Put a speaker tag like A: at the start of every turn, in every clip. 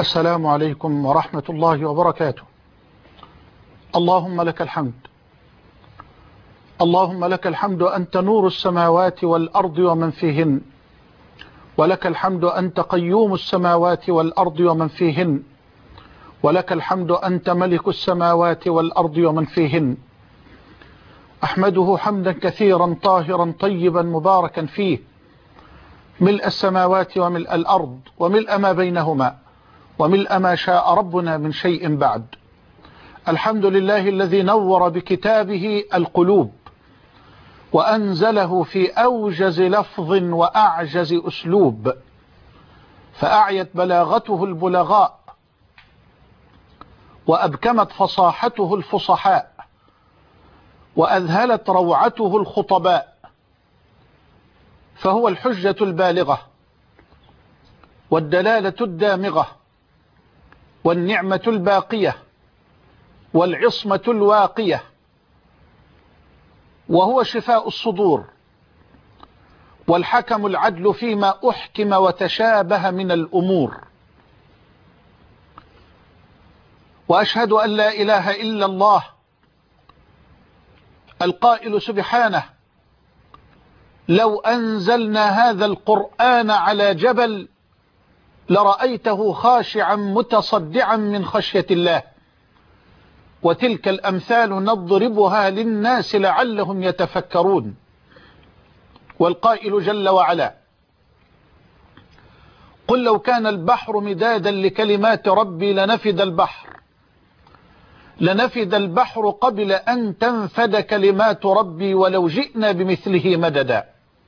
A: السلام عليكم ورحمة الله وبركاته. اللهم لك الحمد، اللهم لك الحمد أنت نور السماوات والأرض ومن فيهن، ولك الحمد أنت قيوم السماوات والأرض ومن فيهن، ولك الحمد أنت ملك السماوات والأرض ومن فيهن. أحمده حمدا كثيرا طاهرا طيبا مباركا فيه، ملء السماوات وملء الأرض وملء ما بينهما وملء ما شاء ربنا من شيء بعد. الحمد لله الذي نور بكتابه القلوب وأنزله في أوجز لفظ وأعجز أسلوب، فأعيت بلاغته البلغاء وأبكمت فصاحته الفصحاء وأذهلت روعته الخطباء، فهو الحجة البالغة والدلالة الدامغة والنعمة الباقية والعصمة الواقية، وهو شفاء الصدور والحكم العدل فيما أحكم وتشابه من الأمور. وأشهد أن لا إله إلا الله القائل سبحانه: لو أنزلنا هذا القرآن على جبل لرأيته خاشعا متصدعا من خشية الله. وتلك الأمثال نضربها للناس لعلهم يتفكرون. والقائل جل وعلا: قل لو كان البحر مدادا لكلمات ربي لنفد البحر قبل أن تنفد كلمات ربي ولو جئنا بمثله مددا.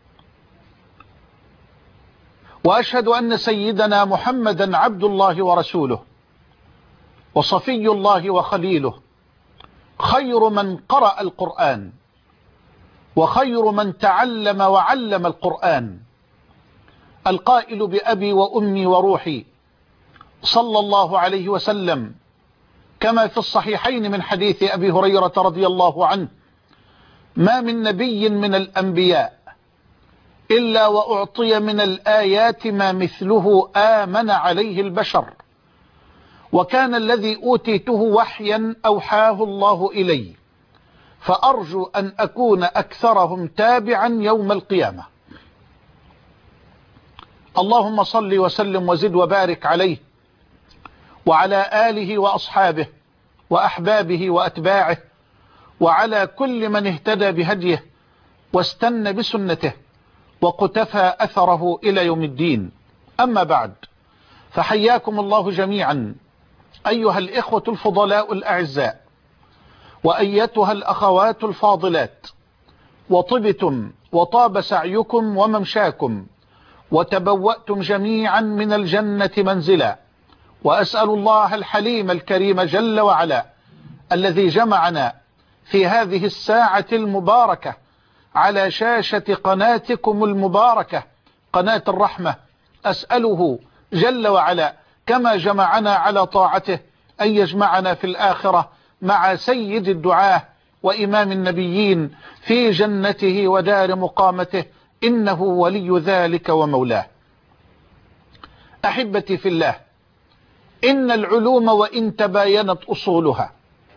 A: وأشهد أن سيدنا محمدا عبد الله ورسوله وصفي الله وخليله، خير من قرأ القرآن وخير من تعلم وعلم القرآن، القائل بأبي وأمي وروحي صلى الله عليه وسلم كما في الصحيحين من حديث أبي هريرة رضي الله عنه: ما من نبي من الأنبياء إلا وأعطي من الآيات ما مثله آمن عليه البشر، وكان الذي أوتيته وحيا أوحاه الله إلي، فأرجو أن أكون أكثرهم تابعا يوم القيامة. اللهم صل وسلم وزد وبارك عليه وعلى آله وأصحابه وأحبابه وأتباعه وعلى كل من اهتدى بهديه واستنى بسنته وقتفى أثره إلى يوم الدين. أما بعد، فحياكم الله جميعا أيها الإخوة الفضلاء الأعزاء، وأيتها الأخوات الفاضلات، وطبتم وطاب سعيكم وممشاكم وتبوأتم جميعا من الجنة منزلا. وأسأل الله الحليم الكريم جل وعلا الذي جمعنا في هذه الساعة المباركة على شاشة قناتكم المباركة قناة الرحمة، أسأله جل وعلا كما جمعنا على طاعته أن يجمعنا في الآخرة مع سيد الدعاة وإمام النبيين في جنته ودار مقامته، إنه ولي ذلك ومولاه. أحبتي في الله، إن العلوم وإن تباينت أصولها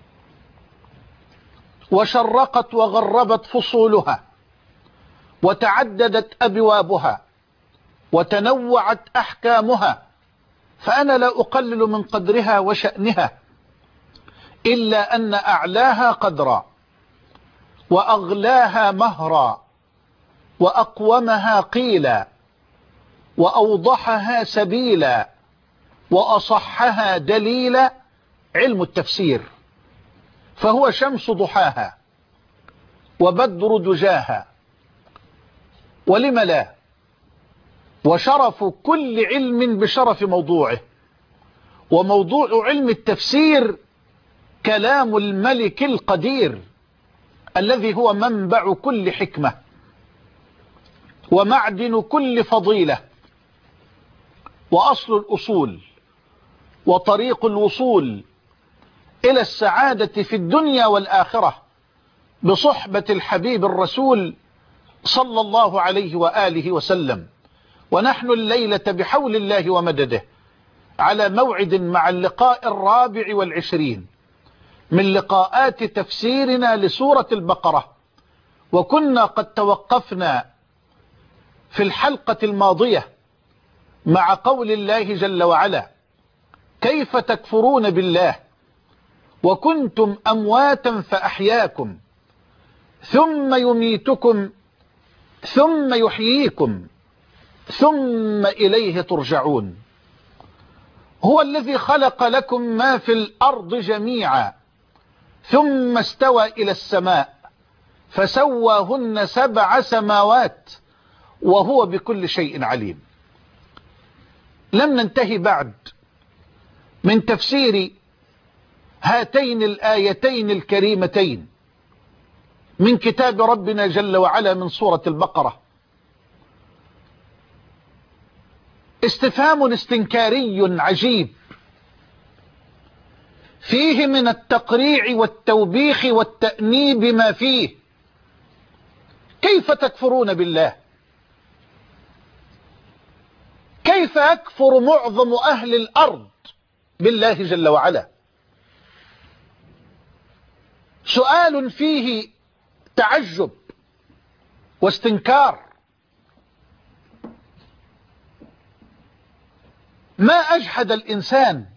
A: وشرقت وغربت فصولها وتعددت أبوابها وتنوعت أحكامها، فأنا لا أقلل من قدرها وشأنها، إلا أن أعلاها قدرا وأغلاها مهرا وأقومها قيلا وأوضحها سبيلا وأصحها دليلا علم التفسير، فهو شمس ضحاها وبدر دجاها، ولم لا، وشرف كل علم بشرف موضوعه. وموضوع علم التفسير كلام الملك القدير الذي هو منبع كل حكمة ومعدن كل فضيلة وأصل الأصول وطريق الوصول إلى السعادة في الدنيا والآخرة بصحبة الحبيب الرسول صلى الله عليه وآله وسلم. ونحن الليلة بحول الله ومدده على موعد مع اللقاء 24 من لقاءات تفسيرنا لسورة البقرة. وكنا قد توقفنا في الحلقة الماضية مع قول الله جل وعلا: كيف تكفرون بالله وكنتم أمواتا فأحياكم ثم يميتكم ثم يحييكم ثم إليه ترجعون. هو الذي خلق لكم ما في الأرض جميعا ثم استوى إلى السماء فسواهن 7 سماوات وهو بكل شيء عليم. لم ننتهي بعد من تفسير هاتين الآيتين الكريمتين من كتاب ربنا جل وعلا من سورة البقرة. استفهام استنكاري عجيب فيه من التقريع والتوبيخ والتأنيب ما فيه. كيف تكفرون بالله؟ كيف يكفر معظم أهل الأرض بالله جل وعلا؟ سؤال فيه تعجب واستنكار. ما أجحد الإنسان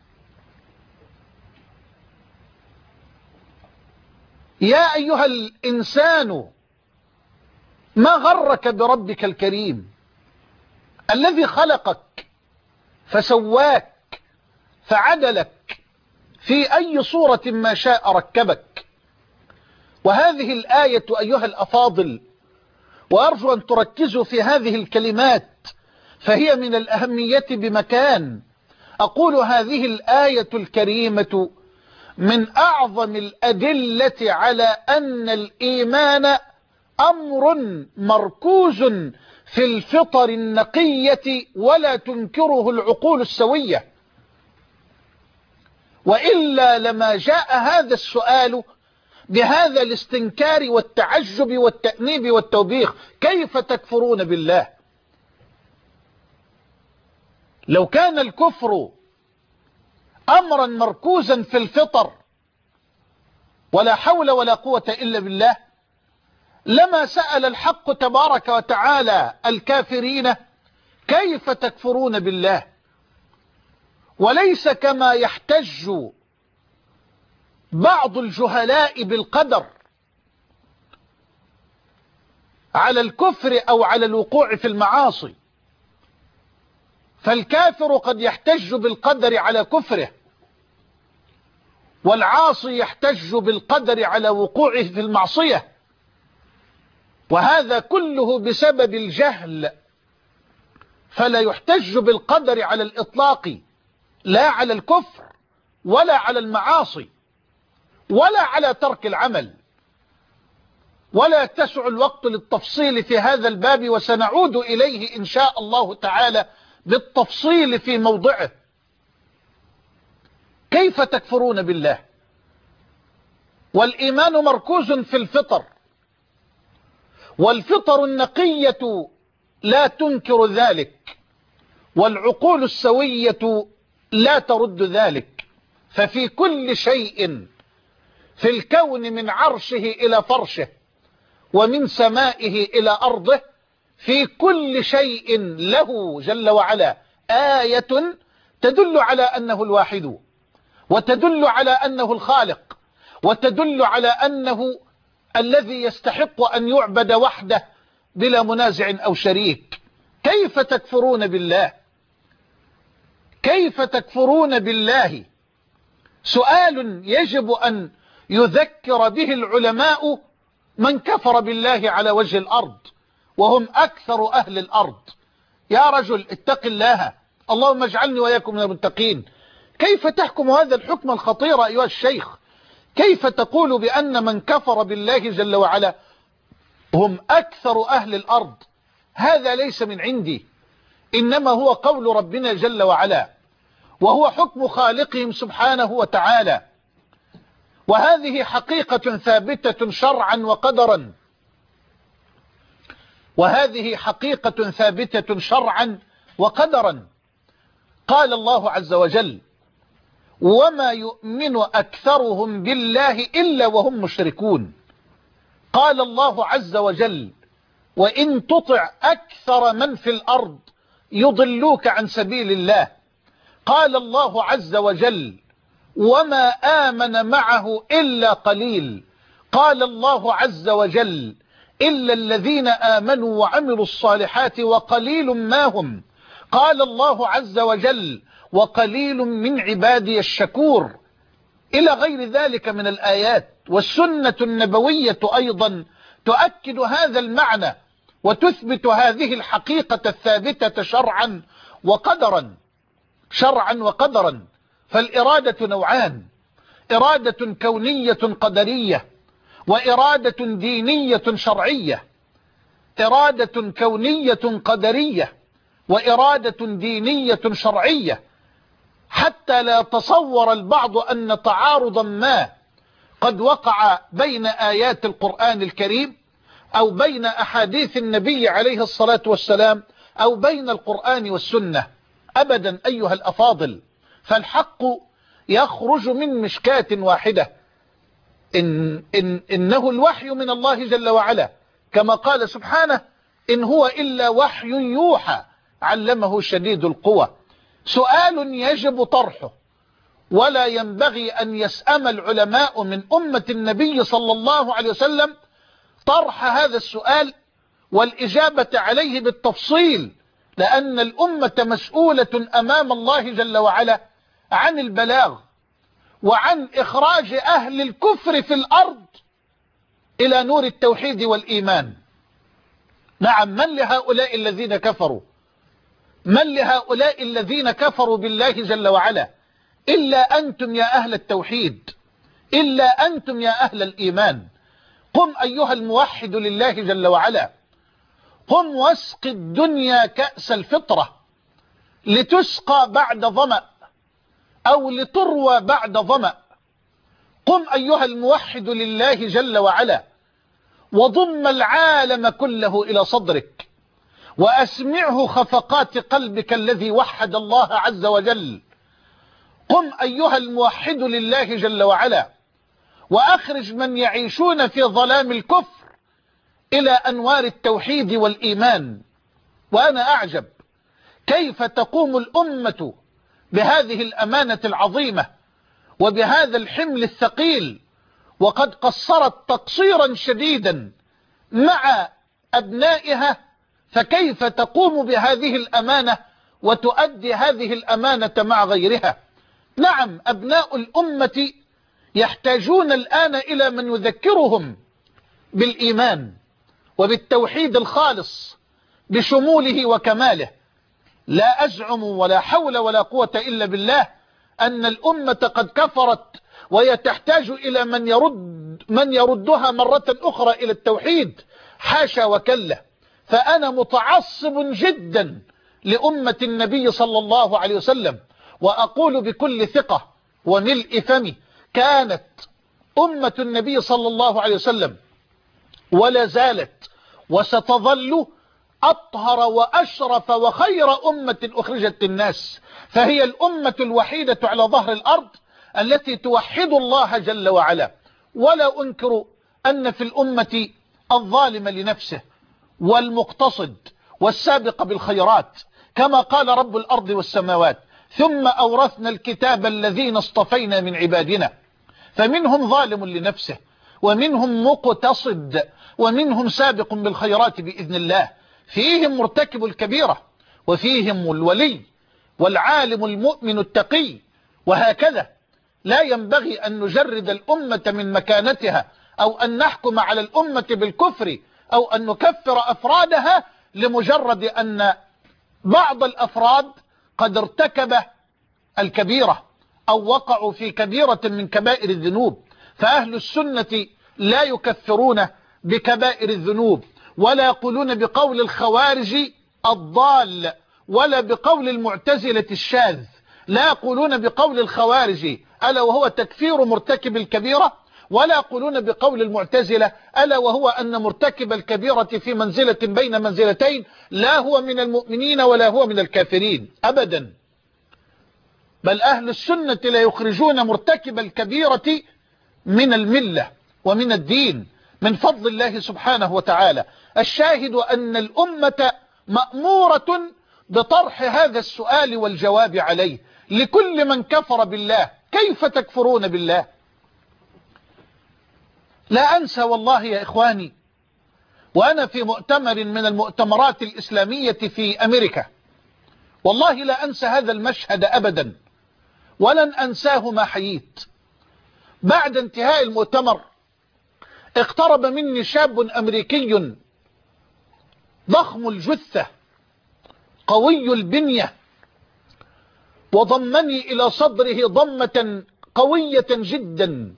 A: يا أيها الإنسان ما غرك بربك الكريم الذي خلقك فسواك فعدلك في أي صورة ما شاء ركبك. وهذه الآية أيها الأفاضل، وأرجو أن تركزوا في هذه الكلمات فهي من الأهمية بمكان. أقول هذه الآية الكريمة من أعظم الأدلة على أن الإيمان أمر مركوز في الفطر النقية ولا تنكره العقول السوية، وإلا لما جاء هذا السؤال بهذا الاستنكار والتعجب والتأنيب والتوبيخ. كيف تكفرون بالله؟ لو كان الكفر أمرا مركوزا في الفطر ولا حول ولا قوة إلا بالله لما سأل الحق تبارك وتعالى الكافرين كيف تكفرون بالله، وليس كما يحتج بعض الجهلاء بالقدر على الكفر أو على الوقوع في المعاصي. فالكافر قد يحتج بالقدر على كفره، والعاصي يحتج بالقدر على وقوعه في المعصية، وهذا كله بسبب الجهل. فلا يحتج بالقدر على الإطلاق، لا على الكفر ولا على المعاصي ولا على ترك العمل. ولا يتسع الوقت للتفصيل في هذا الباب، وسنعود إليه إن شاء الله تعالى بالتفصيل في موضعه. كيف تكفرون بالله والإيمان مركوز في الفطر، والفطر النقية لا تنكر ذلك، والعقول السوية لا ترد ذلك. ففي كل شيء في الكون من عرشه إلى فرشه ومن سمائه إلى أرضه في كل شيء له جل وعلا آية تدل على أنه الواحد، وتدل على أنه الخالق، وتدل على أنه الذي يستحق أن يعبد وحده بلا منازع أو شريك. كيف تكفرون بالله؟ كيف تكفرون بالله؟ سؤال يجب أن يذكر به العلماء من كفر بالله على وجه الأرض وهم أكثر أهل الأرض. يا رجل اتق الله، اللهم اجعلني وإياكم من المتقين. كيف تحكم هذا الحكم الخطير أيها الشيخ؟ كيف تقول بأن من كفر بالله جل وعلا هم أكثر أهل الأرض؟ هذا ليس من عندي، إنما هو قول ربنا جل وعلا، وهو حكم خالقهم سبحانه وتعالى. وهذه حقيقة ثابتة شرعا وقدرا، وهذه حقيقة ثابتة شرعا وقدرا. قال الله عز وجل: وما يؤمن أكثرهم بالله إلا وهم مشركون. قال الله عز وجل: وإن تطع أكثر من في الأرض يضلوك عن سبيل الله. قال الله عز وجل: وما آمن معه إلا قليل. قال الله عز وجل: إلا الذين آمنوا وعملوا الصالحات وقليل ما هم. قال الله عز وجل: وقليل من عبادي الشكور. إلى غير ذلك من الآيات. والسنة النبوية أيضا تؤكد هذا المعنى وتثبت هذه الحقيقة الثابتة شرعا وقدرا. فالإرادة نوعان: إرادة كونية قدرية، وإرادة دينية شرعية. إرادة كونية قدرية وإرادة دينية شرعية، حتى لا يتصور البعض أن تعارضا ما قد وقع بين آيات القرآن الكريم أو بين أحاديث النبي عليه الصلاة والسلام أو بين القرآن والسنة. أبدا أيها الأفاضل، فالحق يخرج من مشكاة واحدة. إنه الوحي من الله جل وعلا، كما قال سبحانه: إن هو إلا وحي يوحى علمه شديد القوى. سؤال يجب طرحه، ولا ينبغي أن يسأم العلماء من أمة النبي صلى الله عليه وسلم طرح هذا السؤال والإجابة عليه بالتفصيل، لأن الأمة مسؤولة أمام الله جل وعلا عن البلاغ وعن إخراج أهل الكفر في الأرض إلى نور التوحيد والإيمان. نعم، من لهؤلاء الذين كفروا بالله جل وعلا إلا أنتم يا أهل التوحيد، إلا أنتم يا أهل الإيمان. قم أيها الموحد لله جل وعلا، قم واسق الدنيا كأس الفطرة لتسقى بعد ظمأ أو لتروى بعد ظمأ. قم أيها الموحد لله جل وعلا وضم العالم كله إلى صدرك، وأسمعه خفقات قلبك الذي وحد الله عز وجل. قم أيها الموحد لله جل وعلا وأخرج من يعيشون في ظلام الكفر إلى أنوار التوحيد والإيمان. وأنا أعجب كيف تقوم الأمة بهذه الأمانة العظيمة وبهذا الحمل الثقيل، وقد قصرت تقصيرا شديدا مع أبنائها، فكيف تقوم بهذه الأمانة وتؤدي هذه الأمانة مع غيرها؟ نعم، أبناء الأمة يحتاجون الآن إلى من يذكرهم بالإيمان وبالتوحيد الخالص بشموله وكماله. لا أزعم ولا حول ولا قوة إلا بالله أن الأمة قد كفرت وهي تحتاج إلى من يردها مرة أخرى إلى التوحيد، حاشا وكلا. فأنا متعصب جدا لأمة النبي صلى الله عليه وسلم، وأقول بكل ثقة وملء فمي: كانت أمة النبي صلى الله عليه وسلم ولا زالت وستظل أطهر وأشرف وخير أمة أخرجت للناس، فهي الأمة الوحيدة على ظهر الأرض التي توحد الله جل وعلا. ولا أنكر أن في الأمة الظالم لنفسه والمقتصد والسابق بالخيرات، كما قال رب الأرض والسماوات: ثم أورثنا الكتاب الذين اصطفينا من عبادنا. فمنهم ظالم لنفسه، ومنهم مقتصد، ومنهم سابق بالخيرات بإذن الله. فيهم مرتكب الكبيرة، وفيهم الولي والعالم المؤمن التقي، وهكذا. لا ينبغي أن نجرد الأمة من مكانتها، أو أن نحكم على الأمة بالكفر، أو أن نكفر أفرادها لمجرد أن بعض الأفراد قد ارتكب الكبيرة أو وقعوا في كبيرة من كبائر الذنوب. فأهل السنة لا يكفرون بكبائر الذنوب، ولا يقولون بقول الخوارج الضال، ولا بقول المعتزلة الشاذ. لا يقولون بقول الخوارج ألا وهو تكفير مرتكب الكبيرة، ولا يقولون بقول المعتزلة ألا وهو أن مرتكب الكبيرة في منزلة بين منزلتين، لا هو من المؤمنين ولا هو من الكافرين أبدا. بل أهل السنة لا يخرجون مرتكب الكبيرة من الملة ومن الدين من فضل الله سبحانه وتعالى. الشاهد أن الأمة مأمورة بطرح هذا السؤال والجواب عليه لكل من كفر بالله: كيف تكفرون بالله؟ لا أنسى والله يا إخواني وأنا في مؤتمر من المؤتمرات الإسلامية في أمريكا، والله لا أنسى هذا المشهد أبدا ولن أنساه ما حييت. بعد انتهاء المؤتمر اقترب مني شاب أمريكي ضخم الجثة قوي البنية، وضمني إلى صدره ضمة قوية جدا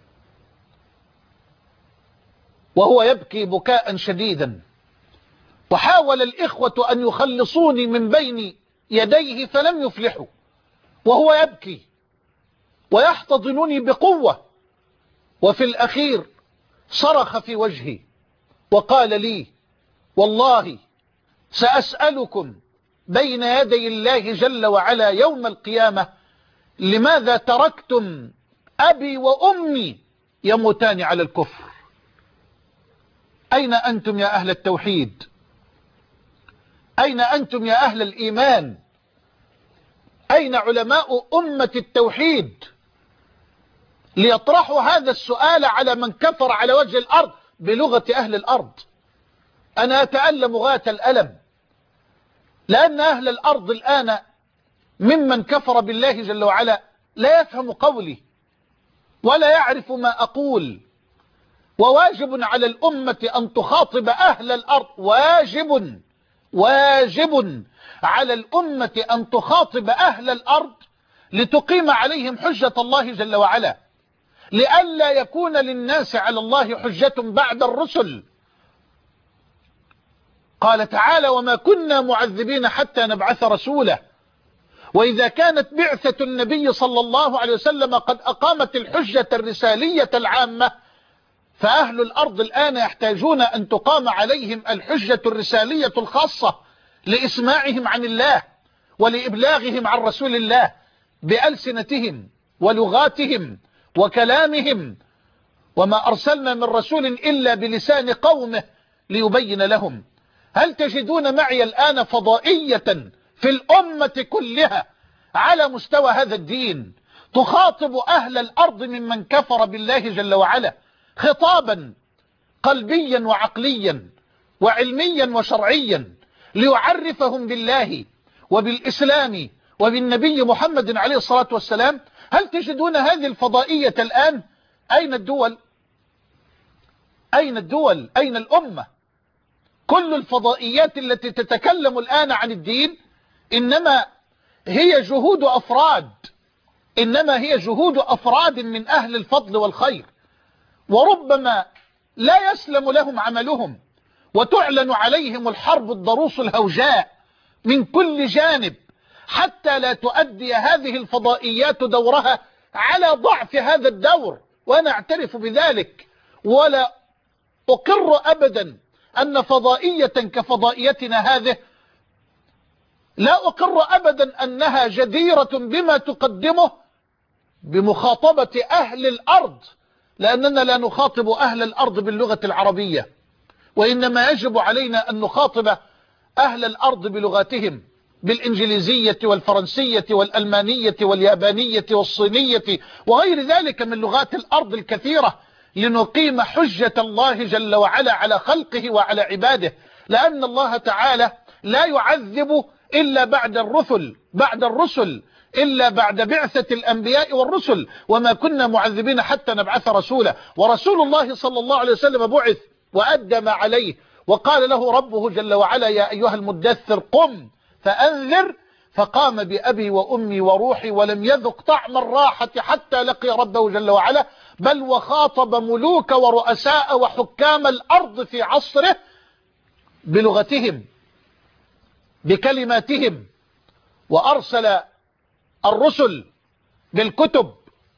A: وهو يبكي بكاء شديدا، وحاول الإخوة أن يخلصوني من بين يديه فلم يفلحوا، وهو يبكي ويحتضنني بقوة، وفي الأخير صرخ في وجهي وقال لي: والله سأسألكم بين يدي الله جل وعلا يوم القيامة لماذا تركتم أبي وأمي يموتان على الكفر؟ أين أنتم يا أهل التوحيد؟ أين أنتم يا أهل الإيمان؟ أين علماء أمة التوحيد ليطرحوا هذا السؤال على من كفر على وجه الأرض بلغة أهل الأرض؟ أنا أتألم غاية الألم، لأن أهل الأرض الآن ممن كفر بالله جل وعلا لا يفهم قولي ولا يعرف ما أقول، وواجب على الأمة أن تخاطب أهل الأرض، واجب على الأمة أن تخاطب أهل الأرض لتقيم عليهم حجة الله جل وعلا، لئلا يكون للناس على الله حجة بعد الرسل. قال تعالى: وما كنا معذبين حتى نبعث رسولا. وإذا كانت بعثة النبي صلى الله عليه وسلم قد أقامت الحجة الرسالية العامة، فأهل الأرض الآن يحتاجون أن تقام عليهم الحجة الرسالية الخاصة لإسماعهم عن الله ولإبلاغهم عن رسول الله بألسنتهم ولغاتهم وكلامهم، وما أرسلنا من رسول إلا بلسان قومه ليبين لهم. هل تجدون معي الآن فضائية في الأمة كلها على مستوى هذا الدين تخاطب أهل الأرض ممن كفر بالله جل وعلا خطابا قلبيا وعقليا وعلميا وشرعيا ليعرفهم بالله وبالإسلام وبالنبي محمد عليه الصلاة والسلام؟ هل تجدون هذه الفضائية الآن؟ أين الدول؟ أين الدول؟ أين الأمة؟ كل الفضائيات التي تتكلم الآن عن الدين إنما هي جهود أفراد من أهل الفضل والخير، وربما لا يسلم لهم عملهم، وتعلن عليهم الحرب الضروس الهوجاء من كل جانب حتى لا تؤدي هذه الفضائيات دورها على ضعف هذا الدور، وأنا أعترف بذلك، ولا أقر أبدا أن فضائية كفضائيتنا هذه، لا أقر أبدا أنها جديرة بما تقدمه بمخاطبة أهل الأرض، لأننا لا نخاطب أهل الأرض باللغة العربية، وإنما يجب علينا أن نخاطب أهل الأرض بلغاتهم، بالإنجليزية والفرنسية والألمانية واليابانية والصينية وغير ذلك من لغات الأرض الكثيرة، لنقيم حجة الله جل وعلا على خلقه وعلى عباده، لأن الله تعالى لا يعذب إلا بعد الرسل إلا بعد بعثة الأنبياء والرسل، وما كنا معذبين حتى نبعث رسولا. ورسول الله صلى الله عليه وسلم بعث وأدى ما عليه، وقال له ربه جل وعلا: يا أيها المدثر قم فأنذر، فقام بأبي وأمي وروحي ولم يذق طعم الراحة حتى لقي ربه جل وعلا، بل وخاطب ملوك ورؤساء وحكام الأرض في عصره بلغتهم بكلماتهم، وأرسل الرسل بالكتب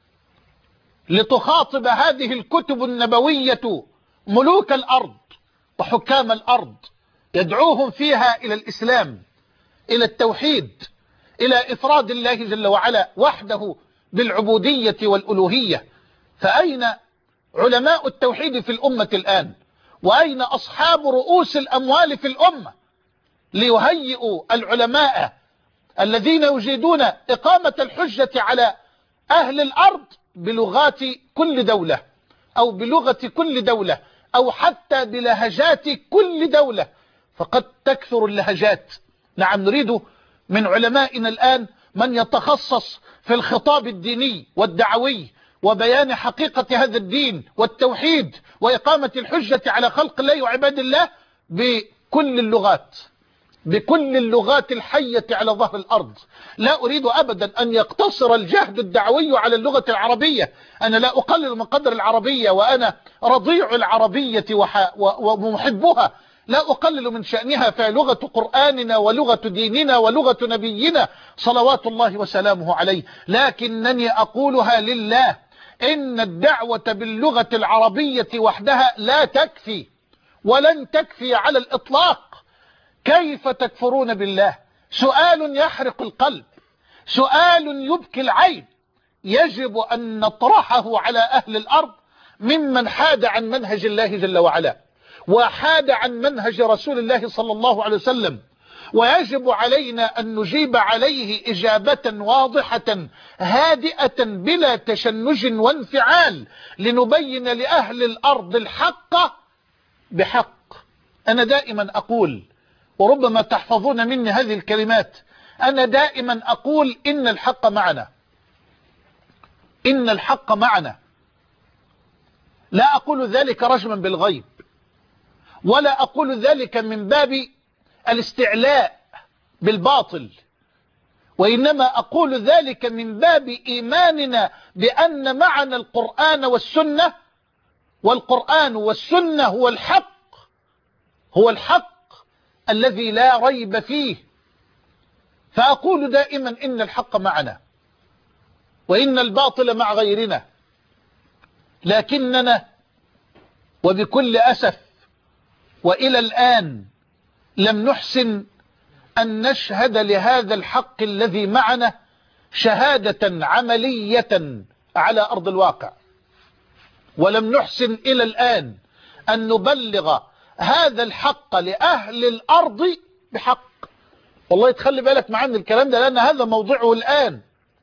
A: لتخاطب هذه الكتب النبوية ملوك الأرض وحكام الأرض، يدعوهم فيها إلى الإسلام، إلى التوحيد، إلى إفراد الله جل وعلا وحده بالعبودية والألوهية. فأين علماء التوحيد في الأمة الآن؟ وأين أصحاب رؤوس الأموال في الأمة ليهيئوا العلماء الذين يجيدون إقامة الحجة على أهل الأرض بلغات كل دولة أو بلغة كل دولة أو حتى بلهجات كل دولة؟ فقد تكثر اللهجات. نعم، نريد من علمائنا الآن من يتخصص في الخطاب الديني والدعوي وبيان حقيقة هذا الدين والتوحيد وإقامة الحجة على خلق الله وعباد الله بكل اللغات، بكل اللغات الحية على ظهر الأرض. لا أريد أبدا أن يقتصر الجهد الدعوي على اللغة العربية. أنا لا أقلل من قدر العربية، وأنا رضيع العربية ومحبها، لا أقلل من شأنها، فلغة قرآننا ولغة ديننا ولغة نبينا صلوات الله وسلامه عليه. لكنني أقولها لله، إن الدعوة باللغة العربية وحدها لا تكفي ولن تكفي على الإطلاق. كيف تكفرون بالله؟ سؤال يحرق القلب، سؤال يبكي العين، يجب أن نطرحه على أهل الأرض ممن حاد عن منهج الله جل وعلا وحاد عن منهج رسول الله صلى الله عليه وسلم. ويجب علينا أن نجيب عليه إجابة واضحة هادئة بلا تشنج وانفعال، لنبين لأهل الأرض الحق بحق. أنا دائما أقول، وربما تحفظون مني هذه الكلمات، أنا دائما أقول إن الحق معنا، إن الحق معنا. لا أقول ذلك رجما بالغيب، ولا أقول ذلك من باب الاستعلاء بالباطل، وإنما أقول ذلك من باب إيماننا بأن معنا القرآن والسنة، والقرآن والسنة هو الحق، هو الحق الذي لا ريب فيه. فأقول دائما إن الحق معنا وإن الباطل مع غيرنا. لكننا وبكل أسف وإلى الآن لم نحسن أن نشهد لهذا الحق الذي معنا شهادة عملية على أرض الواقع، ولم نحسن إلى الآن أن نبلغ هذا الحق لأهل الأرض بحق. والله تخلي بالك معنا الكلام ده، لأن هذا موضوعه الآن.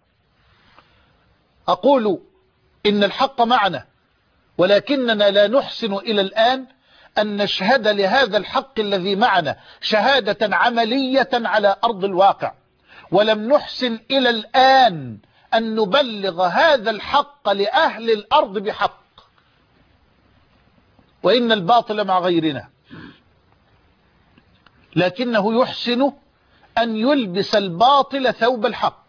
A: أقول إن الحق معنا، ولكننا لا نحسن إلى الآن أن نشهد لهذا الحق الذي معنا شهادة عملية على أرض الواقع، ولم نحسن إلى الآن أن نبلغ هذا الحق لأهل الأرض بحق. وإن الباطل مع غيرنا، لكنه يحسن أن يلبس الباطل ثوب الحق،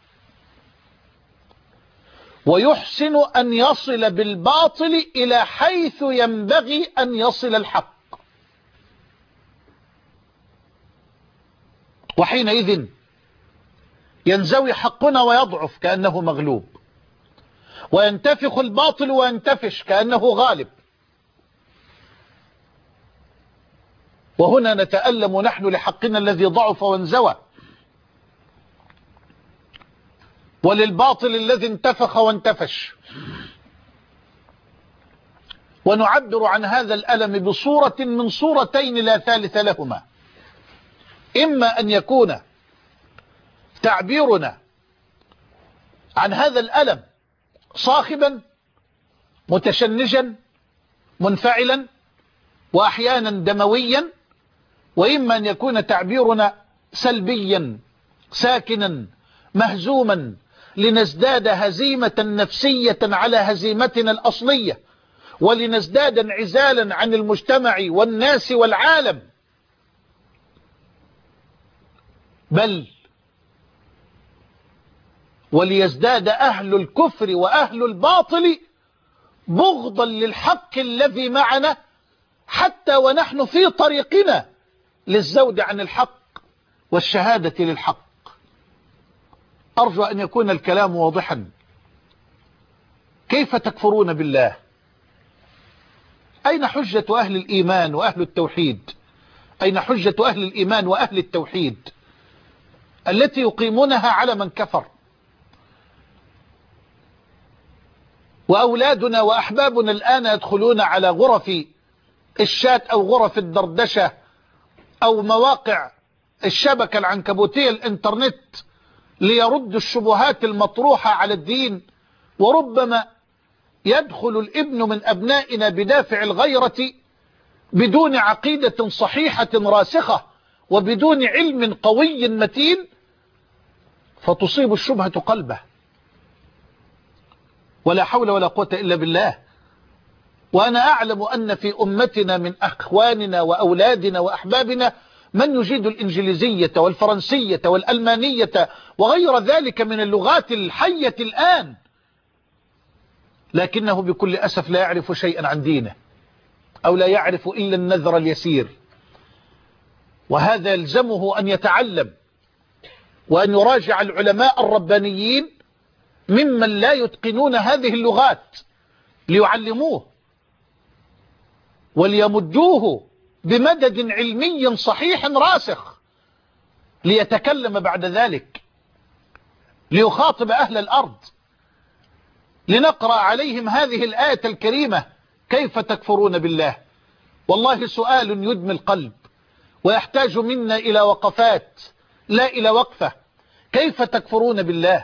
A: ويحسن أن يصل بالباطل إلى حيث ينبغي أن يصل الحق. وحينئذ ينزوي حقنا ويضعف كأنه مغلوب، وينتفخ الباطل وينتفش كأنه غالب. وهنا نتألم نحن لحقنا الذي ضعف وانزوى، وللباطل الذي انتفخ وانتفش. ونعبر عن هذا الألم بصورة من صورتين لا ثالث لهما: إما أن يكون تعبيرنا عن هذا الألم صاخبا متشنجا منفعلا وأحيانا دمويا، وإما أن يكون تعبيرنا سلبيا ساكنا مهزوما، لنزداد هزيمة نفسية على هزيمتنا الأصلية، ولنزداد انعزالا عن المجتمع والناس والعالم، بل وليزداد أهل الكفر وأهل الباطل بغضا للحق الذي معنا، حتى ونحن في طريقنا للزود عن الحق والشهادة للحق. أرجو أن يكون الكلام واضحا. كيف تكفرون بالله؟ أين حجة أهل الإيمان وأهل التوحيد؟ أين حجة أهل الإيمان وأهل التوحيد التي يقيمونها على من كفر. وأولادنا وأحبابنا الآن يدخلون على غرف الشات أو غرف الدردشة أو مواقع الشبكة العنكبوتية الإنترنت ليردوا الشبهات المطروحة على الدين. وربما يدخل الابن من أبنائنا بدافع الغيرة بدون عقيدة صحيحة راسخة وبدون علم قوي متين، فتصيب الشبهة قلبه، ولا حول ولا قوة إلا بالله. وأنا أعلم أن في أمتنا من أخواننا وأولادنا وأحبابنا من يجيد الإنجليزية والفرنسية والألمانية وغير ذلك من اللغات الحية الآن، لكنه بكل أسف لا يعرف شيئا عن دينه، أو لا يعرف إلا النذر اليسير. وهذا يلزمه أن يتعلم وأن يراجع العلماء الربانيين ممن لا يتقنون هذه اللغات ليعلموه وليمدوه بمدد علمي صحيح راسخ ليتكلم بعد ذلك، ليخاطب أهل الأرض، لنقرأ عليهم هذه الآية الكريمة: كيف تكفرون بالله. والله سؤال يدمي القلب ويحتاج منا إلى وقفات لا إلى وقفة. كيف تكفرون بالله؟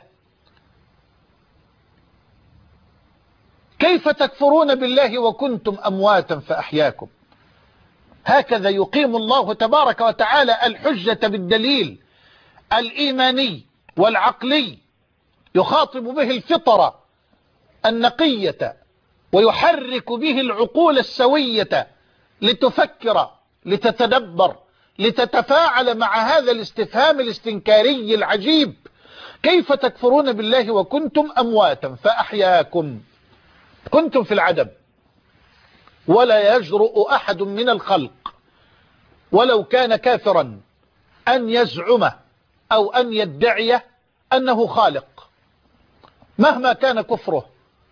A: كيف تكفرون بالله وكنتم أمواتا فأحياكم؟ هكذا يقيم الله تبارك وتعالى الحجة بالدليل الإيماني والعقلي، يخاطب به الفطرة النقية ويحرك به العقول السوية لتفكر، لتتدبر، لتتفاعل مع هذا الاستفهام الاستنكاري العجيب: كيف تكفرون بالله وكنتم أمواتا فأحياكم؟ كنتم في العدم، ولا يجرؤ أحد من الخلق ولو كان كافرا أن يزعم أو أن يدعي أنه خالق مهما كان كفره.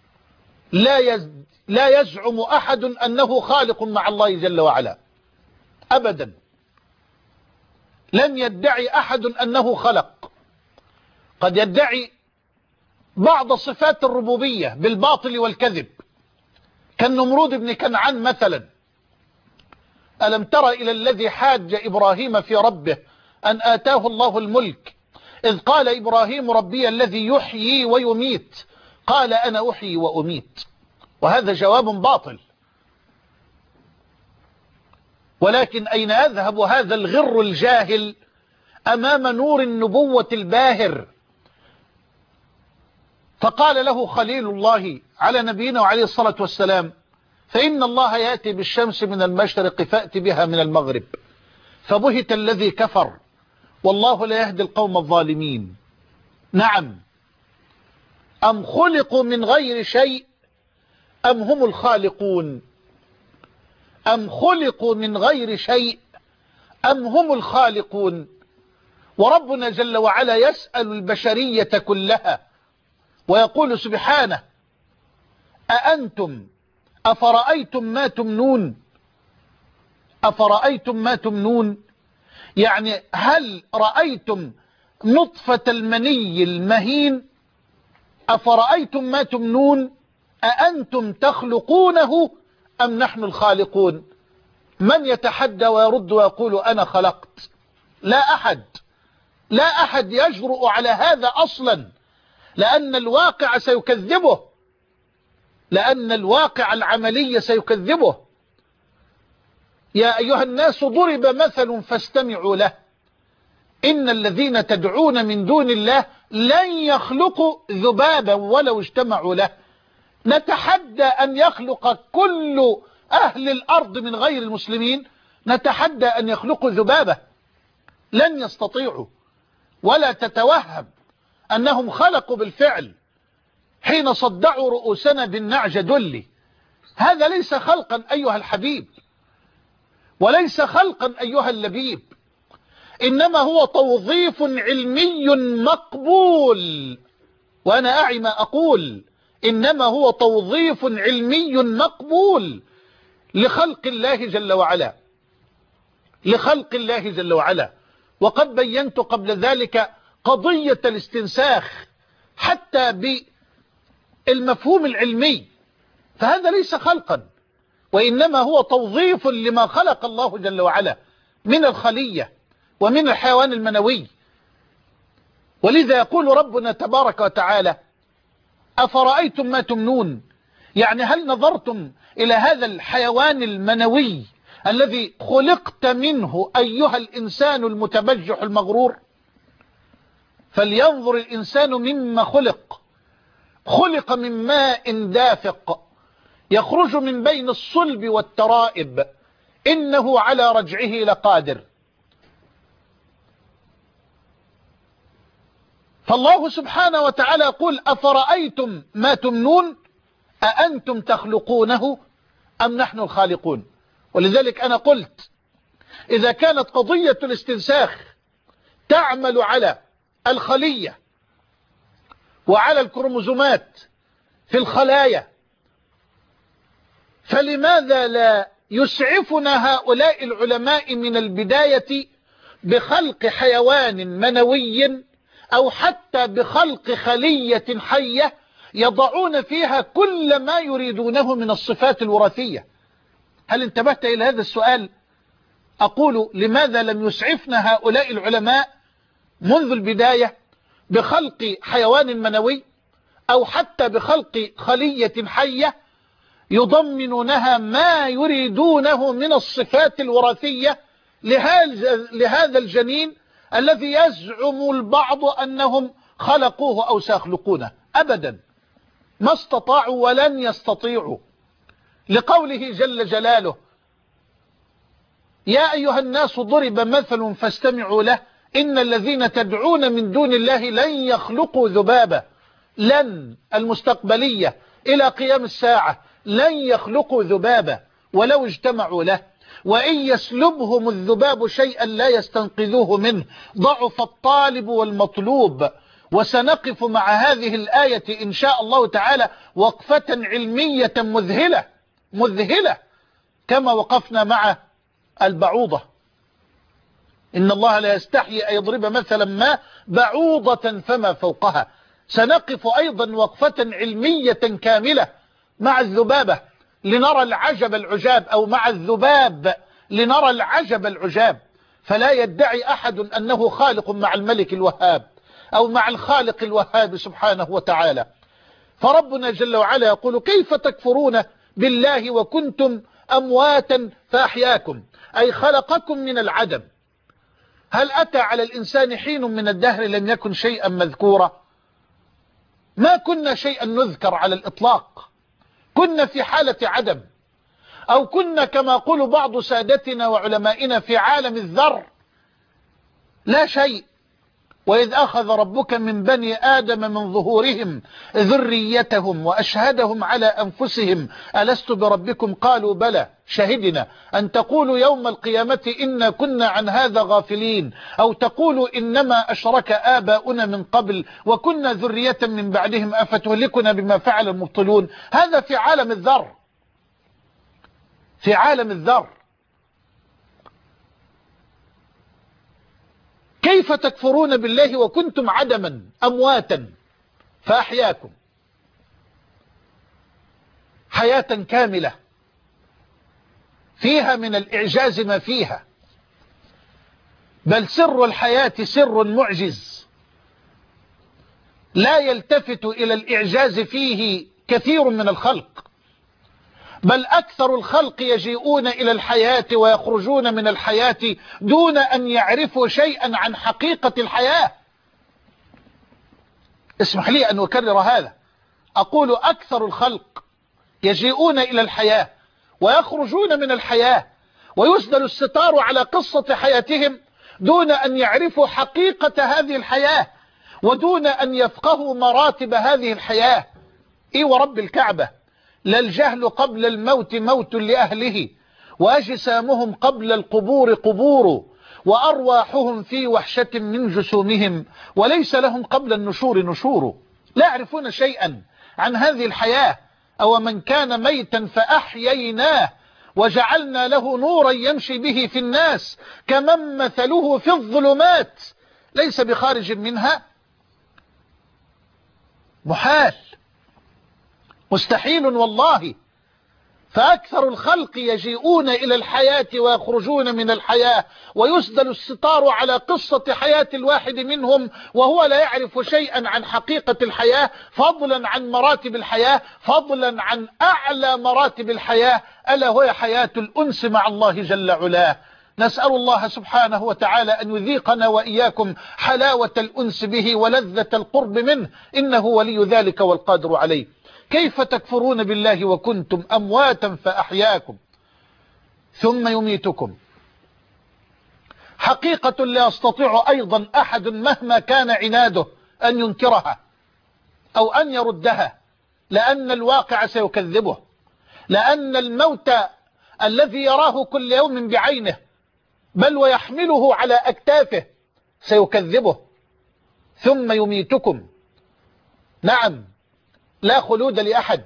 A: لا يزعم أحد أنه خالق مع الله جل وعلا أبدا. لن يدعي أحد أنه خلق. قد يدعي بعض صفات الربوبية بالباطل والكذب، كالنمرود بن كنعان مثلا. ألم تر إلى الذي حاج إبراهيم في ربه أن آتاه الله الملك إذ قال إبراهيم: ربي الذي يحيي ويميت، قال أنا أحيي وأميت. وهذا جواب باطل. ولكن أين يذهب هذا الغر الجاهل أمام نور النبوة الباهر؟ فقال له خليل الله على نبينا وعليه الصلاة والسلام: فإن الله يأتي بالشمس من المشرق فأتي بها من المغرب. فبهت الذي كفر، والله لا يهدي القوم الظالمين. نعم، أم خلقوا من غير شيء أم هم الخالقون؟ أم خلقوا من غير شيء أم هم الخالقون؟ وربنا جل وعلا يسأل البشرية كلها ويقول سبحانه: أأنتم أفرأيتم ما تمنون؟ أفرأيتم ما تمنون يعني هل رأيتم نطفة المني المهين؟ أفرأيتم ما تمنون أأنتم تخلقونه أم نحن الخالقون؟ من يتحدى ويرد ويقول أنا خلقت؟ لا أحد، لا أحد يجرؤ على هذا أصلا، لأن الواقع سيكذبه، لأن الواقع العملي سيكذبه. يا أيها الناس ضرب مثل فاستمعوا له: إن الذين تدعون من دون الله لن يخلقوا ذبابا ولو اجتمعوا له. نتحدى أن يخلق كل أهل الأرض من غير المسلمين، نتحدى أن يخلقوا ذبابة، لن يستطيعوا. ولا تتوهم أنهم خلقوا بالفعل حين صدعوا رؤوسنا بالنعج دلي. هذا ليس خلقا أيها الحبيب، وليس خلقا أيها اللبيب، إنما هو توظيف علمي مقبول. وأنا أعي ما أقول، إنما هو توظيف علمي مقبول لخلق الله جل وعلا، لخلق الله جل وعلا. وقد بينت قبل ذلك قضية الاستنساخ حتى بالمفهوم العلمي، فهذا ليس خلقا، وإنما هو توظيف لما خلق الله جل وعلا من الخلية ومن الحيوان المنوي. ولذا يقول ربنا تبارك وتعالى: أفرأيتم ما تمنون، يعني هل نظرتم إلى هذا الحيوان المنوي الذي خلقت منه أيها الإنسان المتبجح المغرور؟ فلينظر الإنسان مما خلق. خلق من ماء دافق يخرج من بين الصلب والترائب، إنه على رجعه لقادر. فالله سبحانه وتعالى يقول: أفرأيتم ما تمنون أأنتم تخلقونه أم نحن الخالقون؟ ولذلك أنا قلت إذا كانت قضية الاستنساخ تعمل على الخلية وعلى الكروموزومات في الخلايا، فلماذا لا يسعفنا هؤلاء العلماء من البداية بخلق حيوان منوي أو حتى بخلق خلية حية يضعون فيها كل ما يريدونه من الصفات الوراثية؟ هل انتبهت إلى هذا السؤال؟ أقول: لماذا لم يسعفنا هؤلاء العلماء منذ البداية بخلق حيوان منوي أو حتى بخلق خلية حية يضمنونها ما يريدونه من الصفات الوراثية لهذا الجنين الذي يزعم البعض أنهم خلقوه أو سيخلقونه؟ أبدا، ما استطاعوا ولن يستطيعوا، لقوله جل جلاله: يا أيها الناس ضرب مثل فاستمعوا له إن الذين تدعون من دون الله لن يخلقوا ذبابا. لن المستقبلية إلى قيام الساعة، لن يخلقوا ذبابا ولو اجتمعوا له، وإن يسلبهم الذباب شيئا لا يستنقذوه منه، ضعف الطالب والمطلوب. وسنقف مع هذه الآية إن شاء الله تعالى وقفة علمية مذهلة كما وقفنا مع البعوضة. إن الله لا يستحيي أن يضرب مثلا ما بعوضة فما فوقها. سنقف أيضا وقفة علمية كاملة مع الذبابة لنرى العجب العجاب، أو مع الذباب لنرى العجب العجاب. فلا يدعي أحد أنه خالق مع الملك الوهاب أو مع الخالق الوهاب سبحانه وتعالى. فربنا جل وعلا يقول: كيف تكفرون بالله وكنتم أمواتا فأحياكم، أي خلقكم من العدم. هل أتى على الإنسان حين من الدهر لم يكن شيئا مذكورا؟ ما كنا شيئا نذكر على الإطلاق، كنا في حالة عدم، أو كنا كما يقول بعض سادتنا وعلمائنا في عالم الذر، لا شيء. وإذ أخذ ربك من بني آدم من ظهورهم ذريتهم وأشهدهم على أنفسهم ألست بربكم قالوا بلى شهدنا أن تقولوا يوم القيامة إنا كنا عن هذا غافلين، أو تقولوا إنما أشرك آباؤنا من قبل وكنا ذرية من بعدهم أفتهلكنا بما فعل المبطلون. هذا في عالم الذر، في عالم الذر. كيف تكفرون بالله وكنتم عدما أمواتا فأحياكم، حياة كاملة فيها من الإعجاز ما فيها، بل سر الحياة سر معجز لا يلتفت إلى الإعجاز فيه كثير من الخلق، بل أكثر الخلق يجيئون إلى الحياة ويخرجون من الحياة دون أن يعرفوا شيئا عن حقيقة الحياة. اسمح لي أن أكرر هذا، أقول أكثر الخلق يجيئون إلى الحياة ويخرجون من الحياة ويسدل الستار على قصة حياتهم دون أن يعرفوا حقيقة هذه الحياة ودون أن يفقهوا مراتب هذه الحياة. إيه ورب الكعبة، لا الجهل قبل الموت موت لأهله، وأجسامهم قبل القبور قبور، وأرواحهم في وحشة من جسومهم، وليس لهم قبل النشور نشور. لا يعرفون شيئا عن هذه الحياة. أو من كان ميتا فأحييناه وجعلنا له نورا يمشي به في الناس كمن مثله في الظلمات ليس بخارج منها؟ محال، مستحيل والله. فأكثر الخلق يجيئون إلى الحياة ويخرجون من الحياة، ويسدل الستار على قصة حياة الواحد منهم وهو لا يعرف شيئا عن حقيقة الحياة، فضلا عن مراتب الحياة، فضلا عن أعلى مراتب الحياة، ألا وهي حياة الأنس مع الله جل علاه. نسأل الله سبحانه وتعالى أن يذيقنا وإياكم حلاوة الأنس به ولذة القرب منه، إنه ولي ذلك والقادر عليه. كيف تكفرون بالله وكنتم أمواتا فأحياكم ثم يميتكم؟ حقيقة لا يستطيع أيضا أحد مهما كان عناده أن ينكرها أو أن يردها، لأن الواقع سيكذبه، لأن الموت الذي يراه كل يوم بعينه بل ويحمله على أكتافه سيكذبه. ثم يميتكم، نعم، لا خلود لأحد،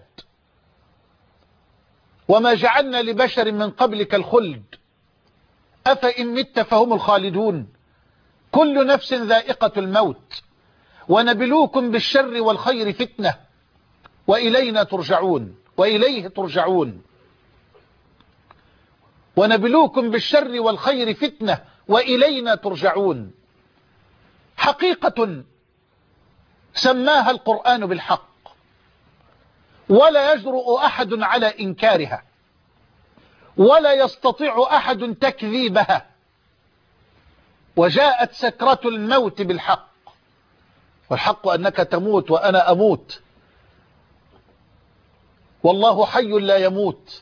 A: وما جعلنا لبشر من قبلك الخلد أفإن مت فهم الخالدون. كل نفس ذائقة الموت، ونبلوكم بالشر والخير فتنة وإلينا ترجعون، وإليه ترجعون. ونبلوكم بالشر والخير فتنة وإلينا ترجعون. حقيقة سماها القرآن بالحق، ولا يجرؤ أحد على إنكارها، ولا يستطيع أحد تكذيبها. وجاءت سكرة الموت بالحق، والحق أنك تموت وأنا أموت، والله حي لا يموت.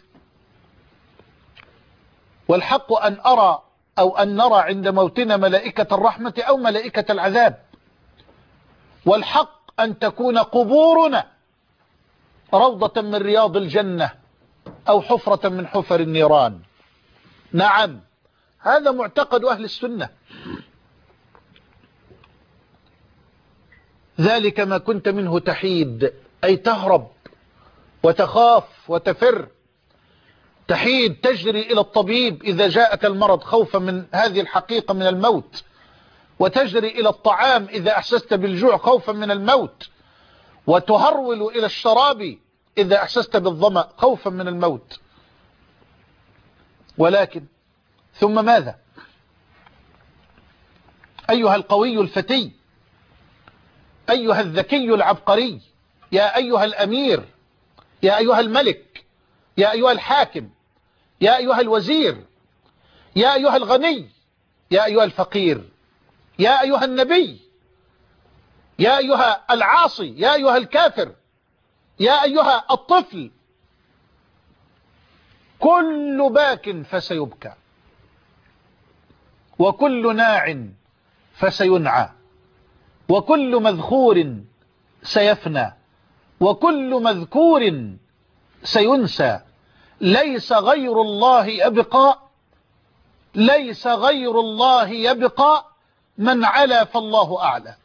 A: والحق أن أرى أو أن نرى عند موتنا ملائكة الرحمة أو ملائكة العذاب. والحق أن تكون قبورنا روضة من رياض الجنة أو حفرة من حفر النيران. نعم، هذا معتقد أهل السنة. ذلك ما كنت منه تحيد، أي تهرب وتخاف وتفر. تحيد، تجري إلى الطبيب إذا جاءك المرض خوفا من هذه الحقيقة من الموت، وتجري إلى الطعام إذا أحسست بالجوع خوفا من الموت، وتهرول إلى الشراب إذا أحسست بالظمأ خوفا من الموت. ولكن ثم ماذا؟ أيها القوي الفتي، أيها الذكي العبقري، يا أيها الأمير، يا أيها الملك، يا أيها الحاكم، يا أيها الوزير، يا أيها الغني، يا أيها الفقير، يا أيها النبي، يا أيها العاصي، يا أيها الكافر، يا أيها الطفل، كل باك فسيبكى، وكل ناع فسينعى، وكل مذخور سيفنى، وكل مذكور سينسى. ليس غير الله يبقى، ليس غير الله يبقى، من علا فالله أعلى.